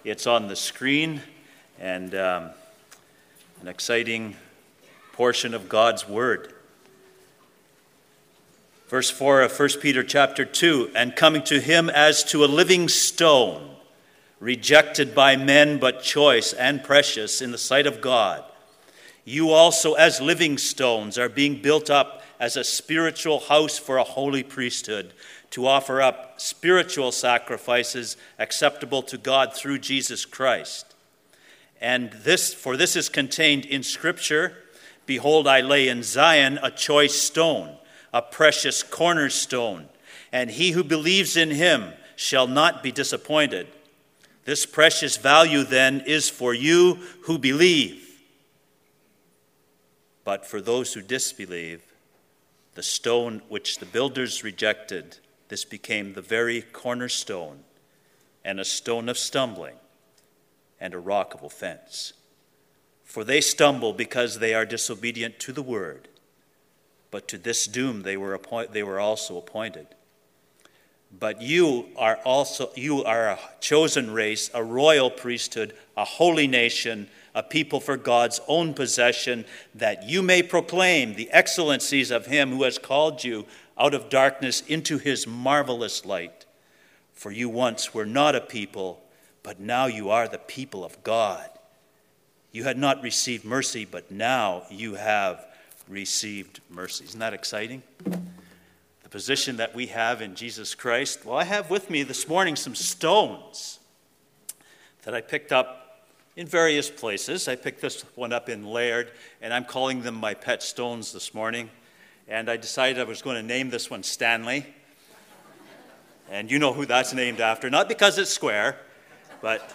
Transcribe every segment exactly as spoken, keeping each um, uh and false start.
It's on the screen, and um, an exciting portion of God's Word. Verse four of First Peter chapter two, and coming to him as to a living stone, rejected by men but choice and precious in the sight of God. You also as living stones are being built up as a spiritual house for a holy priesthood, to offer up spiritual sacrifices acceptable to God through Jesus Christ. And this, for this is contained in Scripture, behold, I lay in Zion a choice stone, a precious cornerstone, and he who believes in him shall not be disappointed. This precious value then is for you who believe. But for those who disbelieve, the stone which the builders rejected, this became the very cornerstone, and a stone of stumbling, and a rock of offense. For they stumble because they are disobedient to the word, but to this doom they were appoint- they were also appointed. But you are also you are a chosen race, a royal priesthood, a holy nation, a people for God's own possession, that you may proclaim the excellencies of him who has called you out of darkness into his marvelous light. For you once were not a people, but now you are the people of God. You had not received mercy, but now you have received mercy. Isn't that exciting? The position that we have in Jesus Christ. Well, I have with me this morning some stones that I picked up in various places. I picked this one up in Laird, and I'm calling them my pet stones this morning. And I decided I was going to name this one Stanley. And you know who that's named after. Not because it's square, but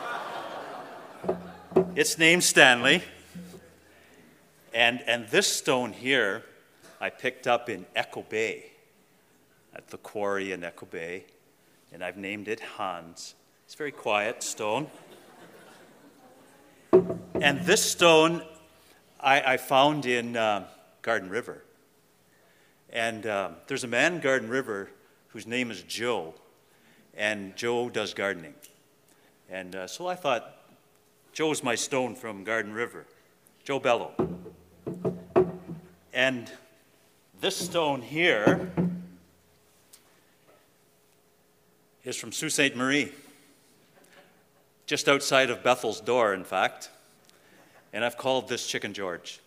it's named Stanley. And, and this stone here I picked up in Echo Bay, at the quarry in Echo Bay. And I've named it Hans. It's a very quiet stone. And this stone I, I found in uh, Garden River. And um, there's a man in Garden River whose name is Joe, and Joe does gardening. And uh, so I thought, Joe's my stone from Garden River, Joe Bello. And this stone here is from Sault Ste. Marie, just outside of Bethel's door, in fact. And I've called this Chicken George.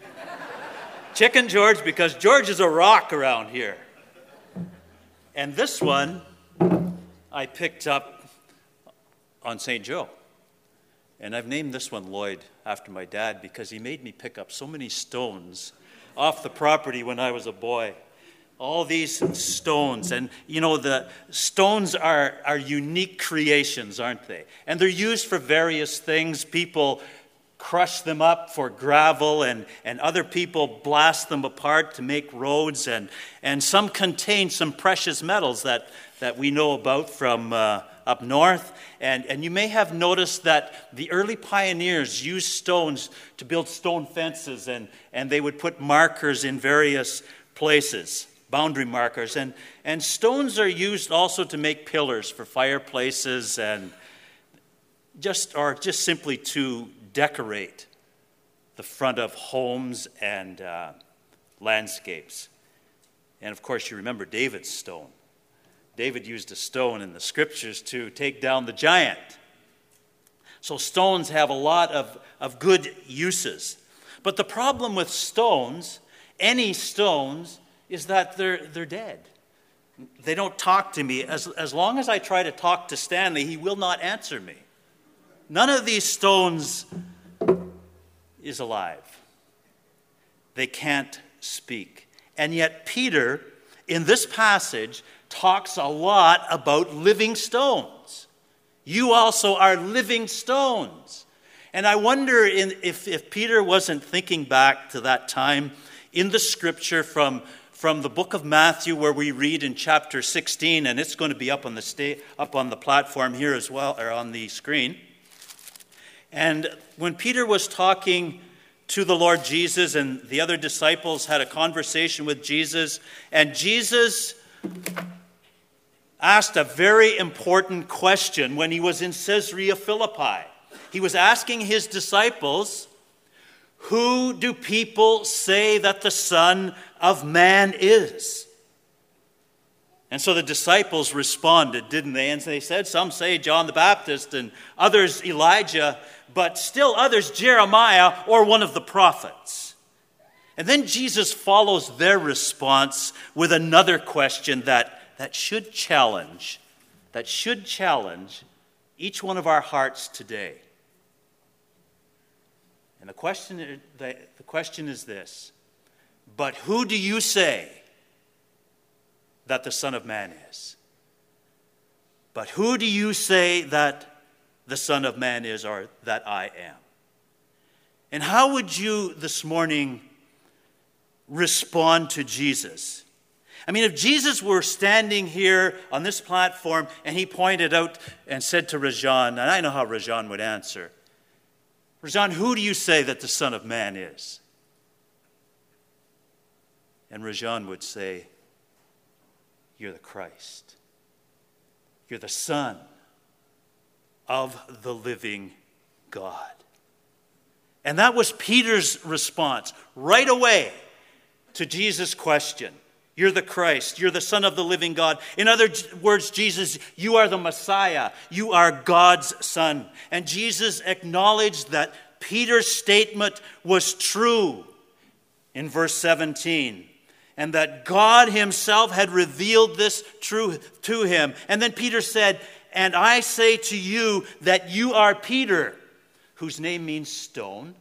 Chicken George because George is a rock around here. And this one I picked up on Saint Joe. And I've named this one Lloyd after my dad because he made me pick up so many stones off the property when I was a boy. All these stones. And, you know, the stones are, are unique creations, aren't they? And they're used for various things. People crush them up for gravel, and, and other people blast them apart to make roads. And, and some contain some precious metals that, that we know about from uh, up north. And, and you may have noticed that the early pioneers used stones to build stone fences, and, and they would put markers in various places, boundary markers. And, and stones are used also to make pillars for fireplaces and just or just simply to decorate the front of homes and uh, landscapes. And of course, you remember David's stone. David used a stone in the scriptures to take down the giant. So stones have a lot of, of good uses. But the problem with stones, any stones, is that they're they're dead. They don't talk to me. As, as long as I try to talk to Stanley, he will not answer me. None of these stones is alive. They can't speak. And yet Peter, in this passage, talks a lot about living stones. You also are living stones. And I wonder in, if, if Peter wasn't thinking back to that time in the scripture from, from the book of Matthew, where we read in chapter sixteen, and it's going to be up on the sta- up on the platform here as well, or on the screen. And when Peter was talking to the Lord Jesus, and the other disciples had a conversation with Jesus, and Jesus asked a very important question when he was in Caesarea Philippi. He was asking his disciples, "Who do people say that the Son of Man is?" And so the disciples responded, didn't they? And they said, some say John the Baptist, and others Elijah, but still others Jeremiah or one of the prophets. And then Jesus follows their response with another question that, that should challenge, that should challenge each one of our hearts today. And the question, the, the question is this: but who do you say that the Son of Man is? But who do you say that the Son of Man is, or that I am? And how would you this morning respond to Jesus? I mean, if Jesus were standing here on this platform and he pointed out and said to Rajan, and I know how Rajan would answer, "Rajan, who do you say that the Son of Man is?" And Rajan would say, "You're the Christ. You're the Son of the living God." And that was Peter's response right away to Jesus' question. You're the Christ. You're the Son of the living God. In other words, Jesus, you are the Messiah. You are God's Son. And Jesus acknowledged that Peter's statement was true in verse seventeen. And that God himself had revealed this truth to him. And then Peter said, "And I say to you that you are Peter," whose name means stone.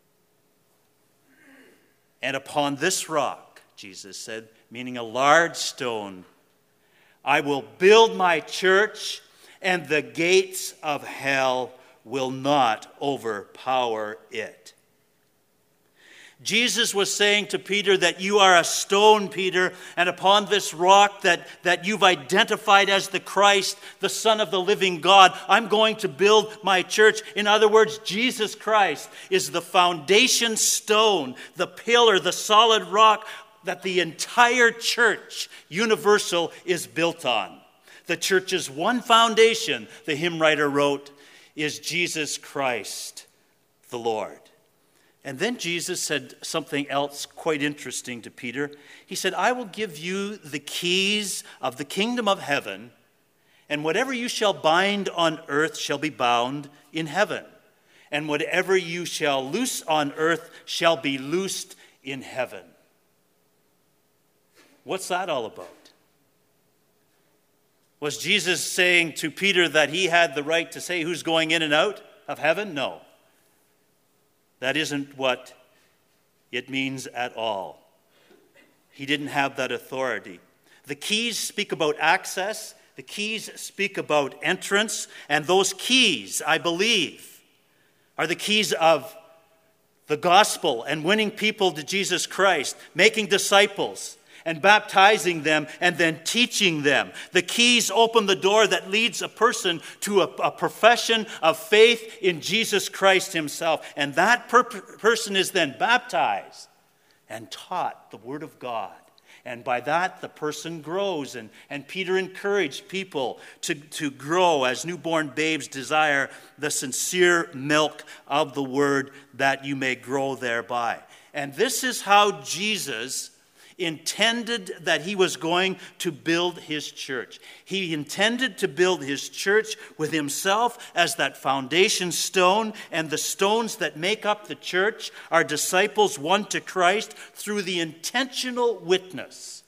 "And upon this rock," Jesus said, meaning a large stone, "I will build my church, and the gates of hell will not overpower it." Jesus was saying to Peter that you are a stone, Peter, and upon this rock that, that you've identified as the Christ, the Son of the living God, I'm going to build my church. In other words, Jesus Christ is the foundation stone, the pillar, the solid rock that the entire church, universal, is built on. The church's one foundation, the hymn writer wrote, is Jesus Christ, the Lord. And then Jesus said something else quite interesting to Peter. He said, "I will give you the keys of the kingdom of heaven, and whatever you shall bind on earth shall be bound in heaven, and whatever you shall loose on earth shall be loosed in heaven." What's that all about? Was Jesus saying to Peter that he had the right to say who's going in and out of heaven? No. That isn't what it means at all. He didn't have that authority. The keys speak about access. The keys speak about entrance. And those keys, I believe, are the keys of the gospel and winning people to Jesus Christ, making disciples and baptizing them and then teaching them. The keys open the door that leads a person to a, a profession of faith in Jesus Christ himself. And that per- person is then baptized and taught the Word of God. And by that, the person grows. And, and Peter encouraged people to, to grow as newborn babes desire the sincere milk of the Word, that you may grow thereby. And this is how Jesus intended that he was going to build his church. He intended to build his church with himself as that foundation stone, and the stones that make up the church are disciples won to Christ through the intentional witness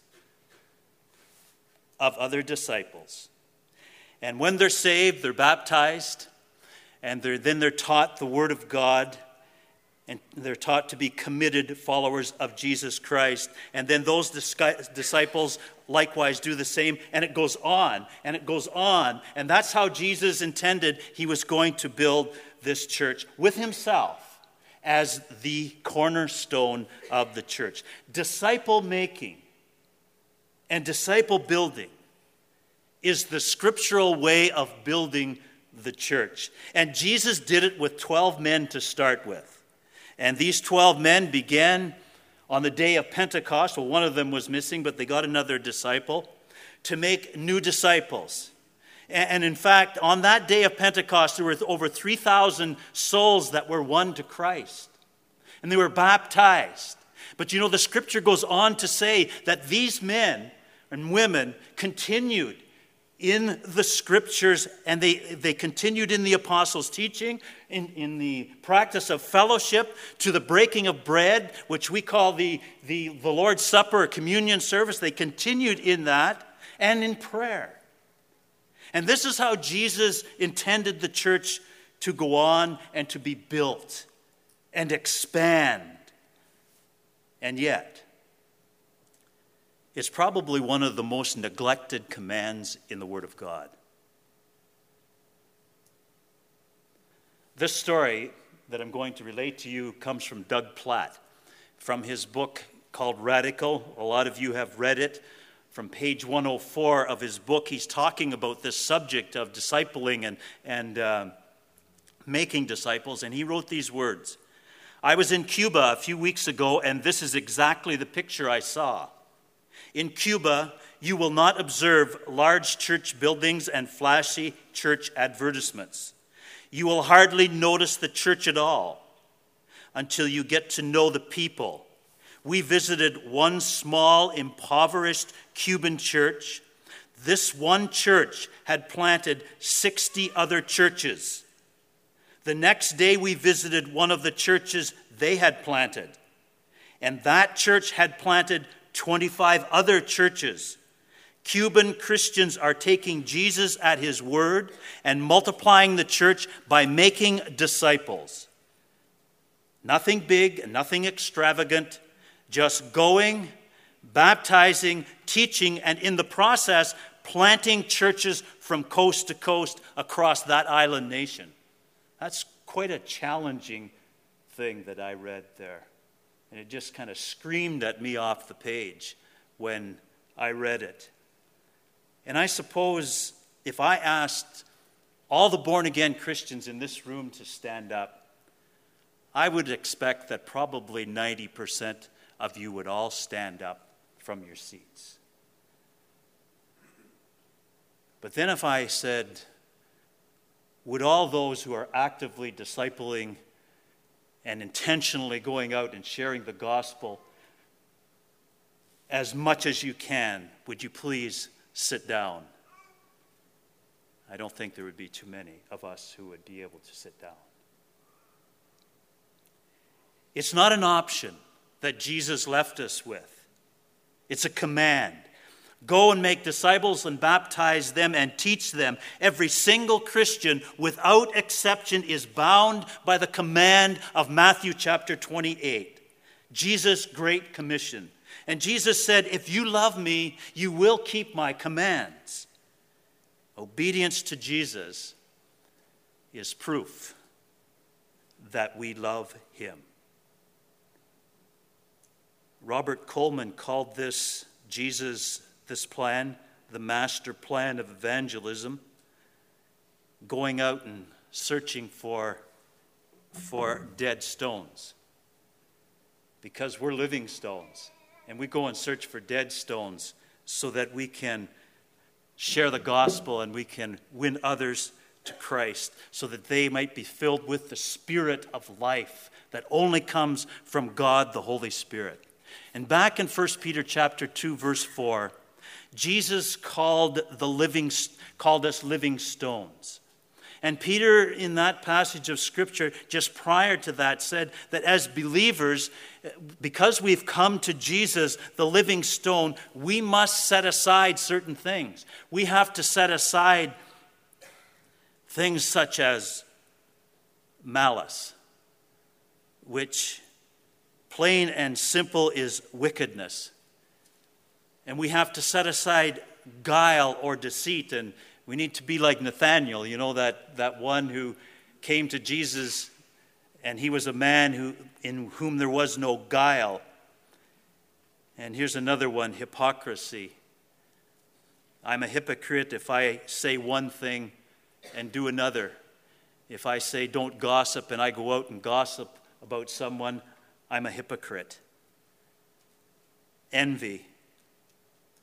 of other disciples. And when they're saved, they're baptized, and they're, then they're taught the Word of God. And they're taught to be committed followers of Jesus Christ. And then those disciples likewise do the same. And it goes on, and it goes on. And that's how Jesus intended he was going to build this church, with himself as the cornerstone of the church. Disciple making and disciple building is the scriptural way of building the church. And Jesus did it with twelve men to start with. And these twelve men began on the day of Pentecost. Well, one of them was missing, but they got another disciple to make new disciples. And in fact, on that day of Pentecost, there were over three thousand souls that were won to Christ. And they were baptized. But you know, the scripture goes on to say that these men and women continued in the scriptures, and they, they continued in the apostles' teaching, in, in the practice of fellowship, to the breaking of bread, which we call the, the, the Lord's Supper or communion service. They continued in that, and in prayer. And this is how Jesus intended the church to go on and to be built and expand. And yet, it's probably one of the most neglected commands in the Word of God. This story that I'm going to relate to you comes from Doug Platt, from his book called Radical. A lot of you have read it. From page one oh four of his book, he's talking about this subject of discipling and, and uh, making disciples, and he wrote these words. I was in Cuba a few weeks ago, and this is exactly the picture I saw. In Cuba, you will not observe large church buildings and flashy church advertisements. You will hardly notice the church at all until you get to know the people. We visited one small, impoverished Cuban church. This one church had planted sixty other churches. The next day, we visited one of the churches they had planted, and that church had planted twenty-five other churches. Cuban Christians are taking Jesus at his word and multiplying the church by making disciples. Nothing big, nothing extravagant, just going, baptizing, teaching, and in the process, planting churches from coast to coast across that island nation. That's quite a challenging thing that I read there. And it just kind of screamed at me off the page when I read it. And I suppose if I asked all the born-again Christians in this room to stand up, I would expect that probably ninety percent of you would all stand up from your seats. But then if I said, would all those who are actively discipling and intentionally going out and sharing the gospel as much as you can, would you please sit down? I don't think there would be too many of us who would be able to sit down. It's not an option that Jesus left us with. It's a command. Go and make disciples and baptize them and teach them. Every single Christian, without exception, is bound by the command of Matthew chapter twenty-eight, Jesus' great commission. And Jesus said, if you love me, you will keep my commands. Obedience to Jesus is proof that we love him. Robert Coleman called this Jesus, this plan, the master plan of evangelism, going out and searching for, for dead stones. Because we're living stones, and we go and search for dead stones so that we can share the gospel and we can win others to Christ, so that they might be filled with the Spirit of life that only comes from God, the Holy Spirit. And back in First Peter chapter two, verse four, Jesus called the living called us living stones. And Peter, in that passage of Scripture, just prior to that, said that as believers, because we've come to Jesus, the living stone, we must set aside certain things. We have to set aside things such as malice, which plain and simple is wickedness. And we have to set aside guile or deceit, and we need to be like Nathanael, you know, that, that one who came to Jesus, and he was a man who in whom there was no guile. And here's another one, hypocrisy. I'm a hypocrite if I say one thing and do another. If I say don't gossip and I go out and gossip about someone, I'm a hypocrite. Envy,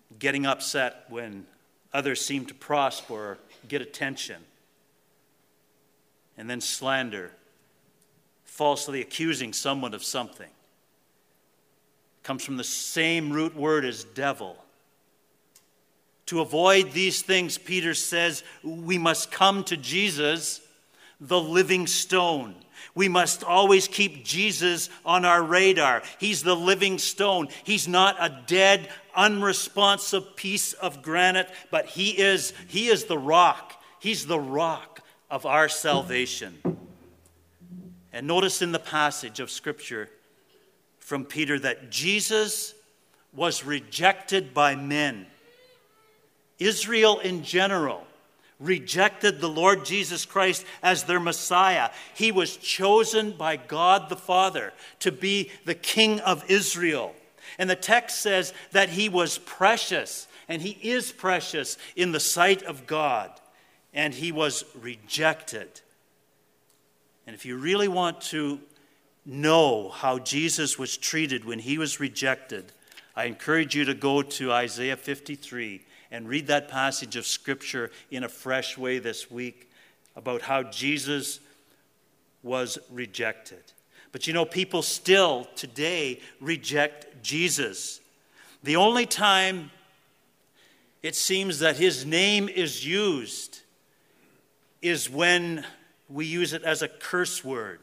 getting upset when others seem to prosper or get attention, and then slander, falsely accusing someone of something. It comes from the same root word as devil. To avoid these things, Peter says, we must come to Jesus, the living stone. We must always keep Jesus on our radar. He's the living stone. He's not a dead, unresponsive piece of granite, but he is, he is the rock. He's the rock of our salvation. And notice in the passage of Scripture from Peter that Jesus was rejected by men. Israel in general rejected the Lord Jesus Christ as their Messiah. He was chosen by God the Father to be the King of Israel. And the text says that he was precious, and he is precious in the sight of God, and he was rejected. And if you really want to know how Jesus was treated when he was rejected, I encourage you to go to Isaiah fifty-three and read that passage of Scripture in a fresh way this week about how Jesus was rejected. But you know, people still today reject Jesus. The only time it seems that his name is used is when we use it as a curse word.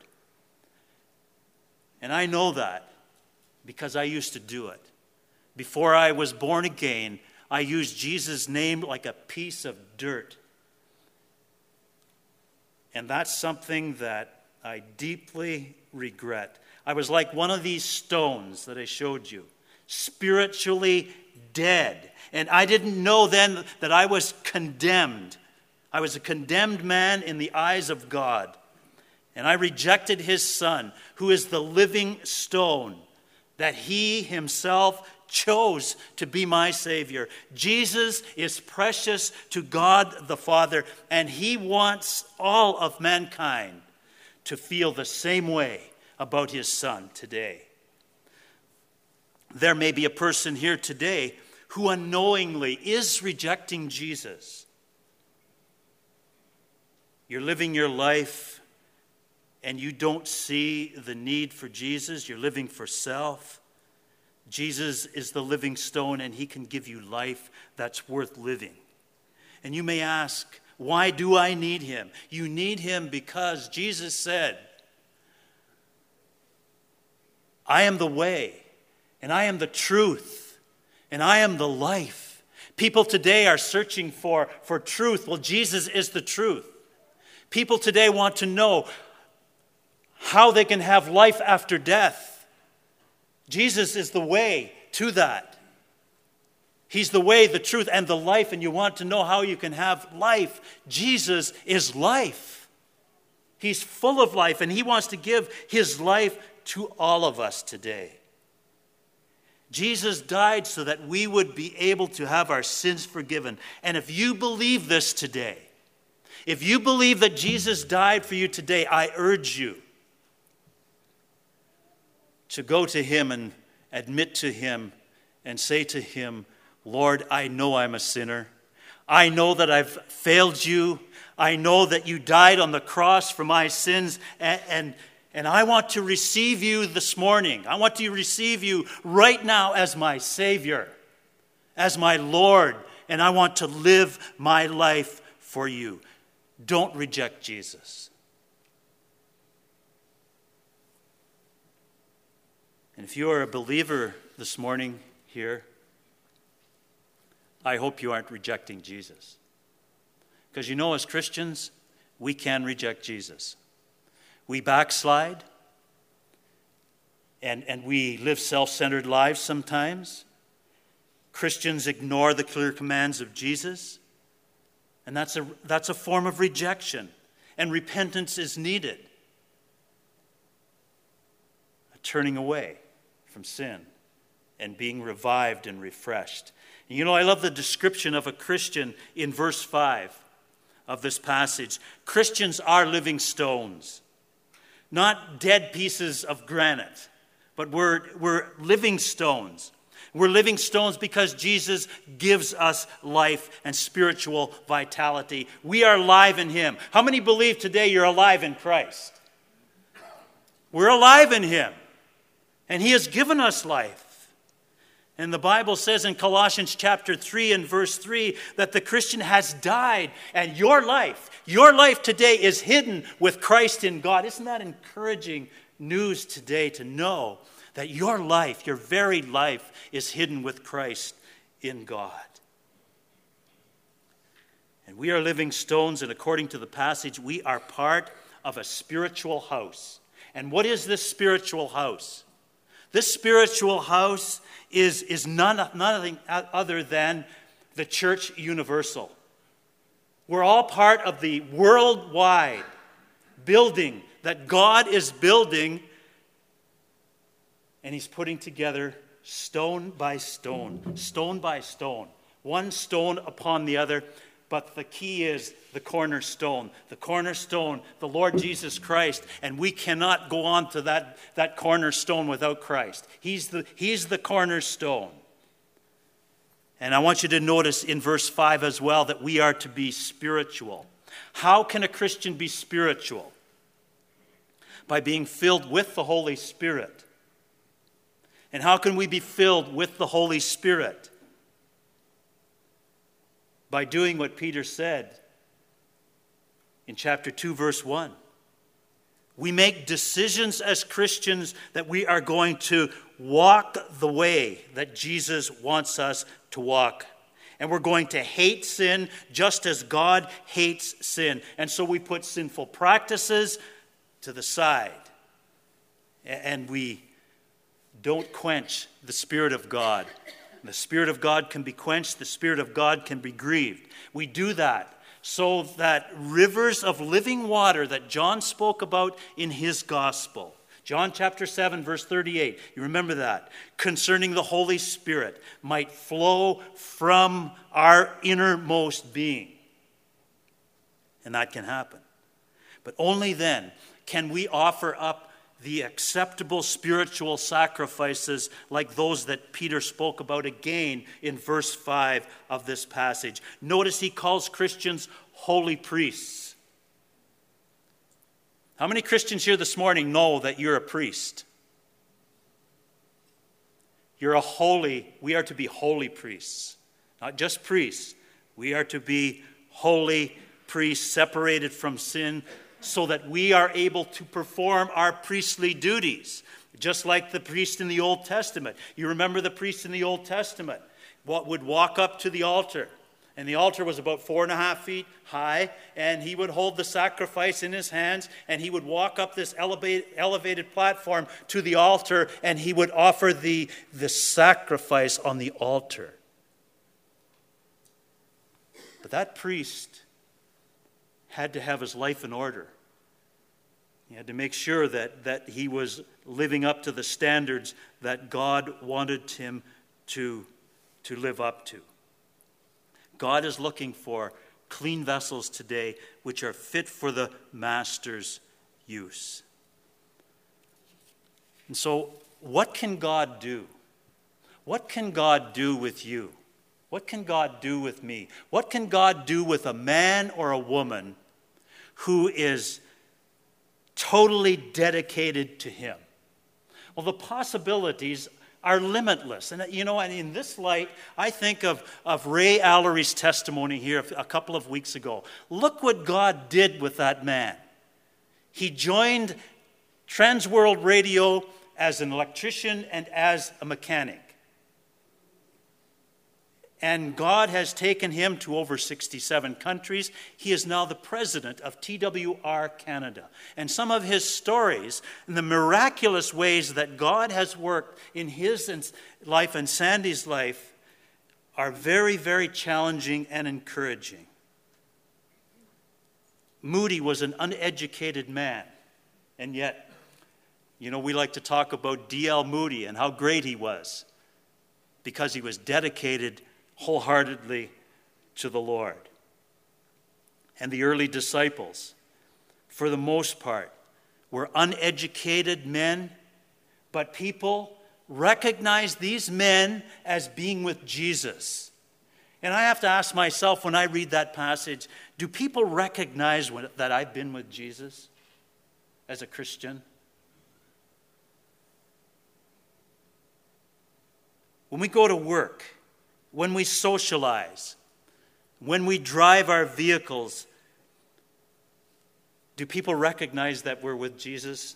And I know that because I used to do it. Before I was born again, I used Jesus' name like a piece of dirt. And that's something that I deeply regret. I was like one of these stones that I showed you, spiritually dead. And I didn't know then that I was condemned. I was a condemned man in the eyes of God. And I rejected his Son, who is the living stone, that he himself chose to be my Savior. Jesus is precious to God the Father, and he wants all of mankind to feel the same way about his Son today. There may be a person here today who unknowingly is rejecting Jesus. You're living your life and you don't see the need for Jesus. You're living for self. Jesus is the living stone, and he can give you life that's worth living. And you may ask, why do I need him? You need him because Jesus said, I am the way, and I am the truth, and I am the life. People today are searching for, for truth. Well, Jesus is the truth. People today want to know how they can have life after death. Jesus is the way to that. He's the way, the truth, and the life, and you want to know how you can have life. Jesus is life. He's full of life, and he wants to give his life to all of us today. Jesus died so that we would be able to have our sins forgiven. And if you believe this today, if you believe that Jesus died for you today, I urge you to go to him and admit to him and say to him, Lord, I know I'm a sinner. I know that I've failed you. I know that you died on the cross for my sins, and, and, and I want to receive you this morning. I want to receive you right now as my Savior, as my Lord, and I want to live my life for you. Don't reject Jesus. And if you are a believer this morning here, I hope you aren't rejecting Jesus. Because you know, as Christians, we can reject Jesus. We backslide, and, and we live self-centered lives sometimes. Christians ignore the clear commands of Jesus, and that's a, that's a form of rejection, and repentance is needed. A turning away from sin and being revived and refreshed. And you know, I love the description of a Christian in verse five of this passage. Christians are living stones, not dead pieces of granite, but we're, we're living stones. We're living stones because Jesus gives us life and spiritual vitality. We are alive in him. How many believe today you're alive in Christ? We're alive in him. And he has given us life. And the Bible says in Colossians chapter three and verse three that the Christian has died. And your life, your life today is hidden with Christ in God. Isn't that encouraging news today to know that your life, your very life, is hidden with Christ in God? And we are living stones, and according to the passage, we are part of a spiritual house. And what is this spiritual house? This spiritual house is, is none, nothing other than the church universal. We're all part of the worldwide building that God is building, and he's putting together stone by stone, stone by stone, one stone upon the other. But the key is the cornerstone. The cornerstone, the Lord Jesus Christ. And we cannot go on to that, that cornerstone without Christ. He's the, he's the cornerstone. And I want you to notice in verse five as well that we are to be spiritual. How can a Christian be spiritual? By being filled with the Holy Spirit. And how can we be filled with the Holy Spirit? By doing what Peter said in chapter two, verse one. We make decisions as Christians that we are going to walk the way that Jesus wants us to walk. And we're going to hate sin just as God hates sin. And so we put sinful practices to the side. And we don't quench the Spirit of God. The Spirit of God can be quenched. The Spirit of God can be grieved. We do that so that rivers of living water that John spoke about in his gospel. John chapter seven, verse thirty-eight. You remember that? Concerning the Holy Spirit might flow from our innermost being. And that can happen. But only then can we offer up the acceptable spiritual sacrifices like those that Peter spoke about again in verse five of this passage. Notice he calls Christians holy priests. How many Christians here this morning know that you're a priest? You're a holy, we are to be holy priests. Not just priests. We are to be holy priests, separated from sin, so that we are able to perform our priestly duties, just like the priest in the Old Testament. You remember the priest in the Old Testament, what would walk up to the altar, and the altar was about four and a half feet high, and he would hold the sacrifice in his hands, and he would walk up this elevated, elevated platform to the altar, and he would offer the, the sacrifice on the altar. But that priest had to have his life in order. He had to make sure that, that he was living up to the standards that God wanted him to, to live up to. God is looking for clean vessels today which are fit for the master's use. And so, what can God do? What can God do with you? What can God do with me? What can God do with a man or a woman who is totally dedicated to him? Well, the possibilities are limitless. And, you know, and in this light, I think of, of Ray Allery's testimony here a couple of weeks ago. Look what God did with that man. He joined Trans World Radio as an electrician and as a mechanic. And God has taken him to over sixty-seven countries. He is now the president of T W R Canada. And some of his stories and the miraculous ways that God has worked in his life and Sandy's life are very, very challenging and encouraging. Moody was an uneducated man. And yet, you know, we like to talk about D L Moody and how great he was because he was dedicated wholeheartedly to the Lord. And the early disciples, for the most part, were uneducated men, but people recognize these men as being with Jesus. And I have to ask myself when I read that passage, do people recognize when, that I've been with Jesus as a Christian? When we go to work, when we socialize, when we drive our vehicles, do people recognize that we're with Jesus?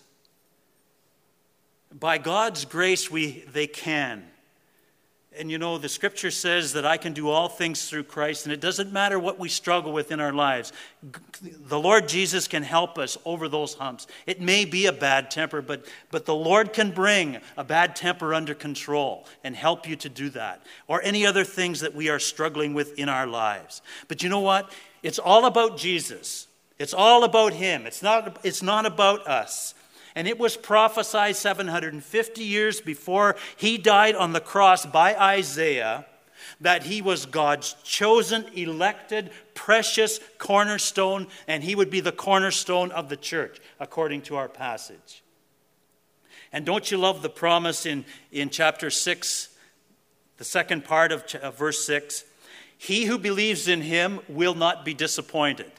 By God's grace, we they can. And you know, the scripture says that I can do all things through Christ, and it doesn't matter what we struggle with in our lives. The Lord Jesus can help us over those humps. It may be a bad temper, but, but the Lord can bring a bad temper under control and help you to do that. Or any other things that we are struggling with in our lives. But you know what? It's all about Jesus. It's all about him. It's not, it's not about us. And it was prophesied seven hundred fifty years before he died on the cross by Isaiah that he was God's chosen, elected, precious cornerstone, and he would be the cornerstone of the church, according to our passage. And don't you love the promise in, in chapter six, the second part of, of verse six? He who believes in him will not be disappointed.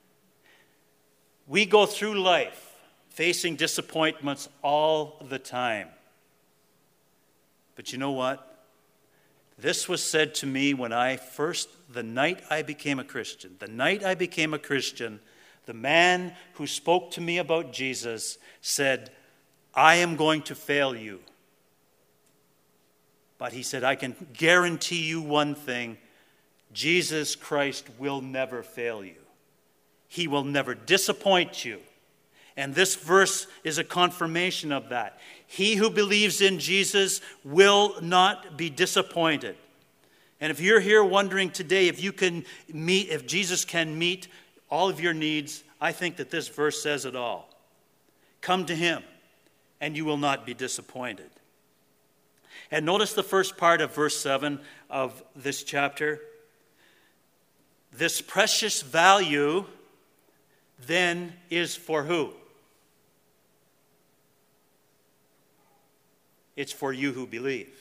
We go through life facing disappointments all the time. But you know what? This was said to me when I first, the night I became a Christian. The night I became a Christian, the man who spoke to me about Jesus said, I am going to fail you. But he said, I can guarantee you one thing, Jesus Christ will never fail you. He will never disappoint you. And this verse is a confirmation of that. He who believes in Jesus will not be disappointed. And if you're here wondering today if you can meet, if Jesus can meet all of your needs, I think that this verse says it all. Come to him, and you will not be disappointed. And notice the first part of verse seven of this chapter. This precious value then is for who? It's for you who believe.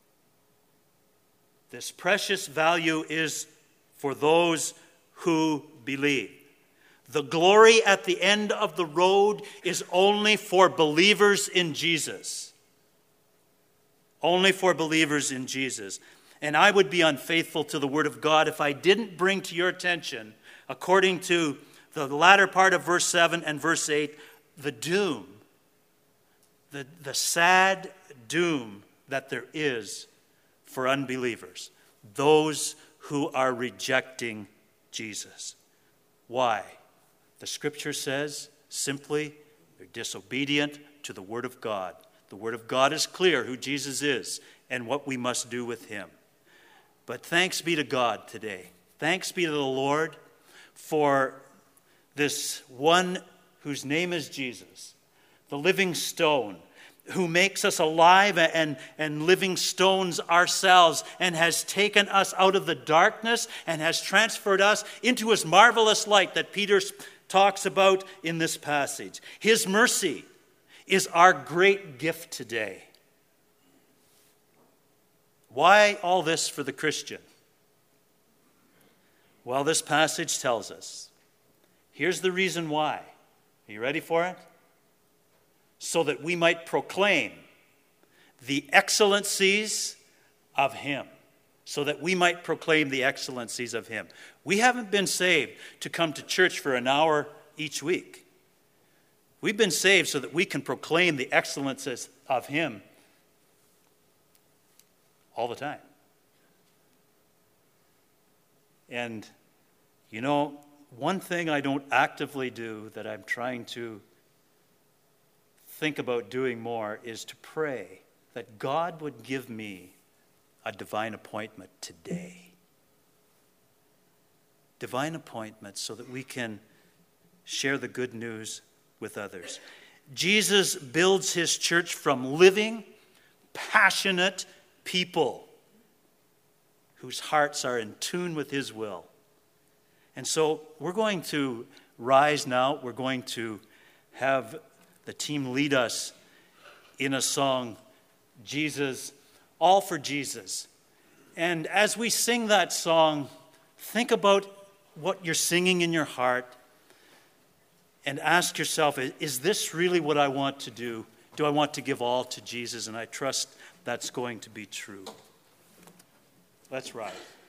This precious value is for those who believe. The glory at the end of the road is only for believers in Jesus. Only for believers in Jesus. And I would be unfaithful to the Word of God if I didn't bring to your attention, according to the latter part of verse seven and verse eight, the doom, the, the sad doom that there is for unbelievers, those who are rejecting Jesus. Why? The scripture says simply they're disobedient to the Word of God. The Word of God is clear who Jesus is and what we must do with him. But thanks be to God today. Thanks be to the Lord for this one whose name is Jesus, the living stone, who makes us alive and, and living stones ourselves and has taken us out of the darkness and has transferred us into his marvelous light that Peter talks about in this passage. His mercy is our great gift today. Why all this for the Christian? Well, this passage tells us. Here's the reason why. Are you ready for it? So that we might proclaim the excellencies of him. So that we might proclaim the excellencies of him. We haven't been saved to come to church for an hour each week. We've been saved so that we can proclaim the excellences of him all the time. And, you know, one thing I don't actively do that I'm trying to think about doing more is to pray that God would give me a divine appointment today. Divine appointment so that we can share the good news with others. Jesus builds his church from living, passionate people whose hearts are in tune with his will. And so we're going to rise now. We're going to have the team lead us in a song Jesus, all for Jesus. And as we sing that song, think about what you're singing in your heart and ask yourself, is this really what I want to do? Do I want to give all to Jesus? And I trust that's going to be true. Let's rise.